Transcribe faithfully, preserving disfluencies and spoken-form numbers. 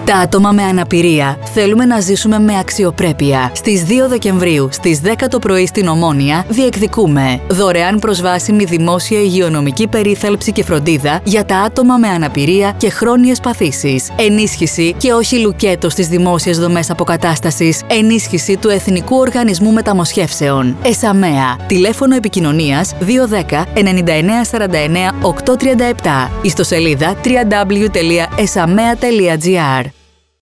Τα άτομα με αναπηρία θέλουμε να ζήσουμε με αξιοπρέπεια. Στις δύο Δεκεμβρίου, στις δέκα το πρωί στην Ομόνια, διεκδικούμε δωρεάν προσβάσιμη δημόσια υγειονομική περίθαλψη και φροντίδα για τα άτομα με αναπηρία και χρόνιες παθήσεις. Ενίσχυση και όχι λουκέτο στις δημόσιες δομές αποκατάστασης. Ενίσχυση του Εθνικού Οργανισμού Μεταμοσχεύσεων. ΕΣΑΜΕΑ. Τηλέφωνο επικοινωνίας δύο ένα μηδέν εννιά εννιά τέσσερα εννιά οκτώ τρία επτά. Ιστοσελίδα double-u double-u double-u τελεία εsamea τελεία gr.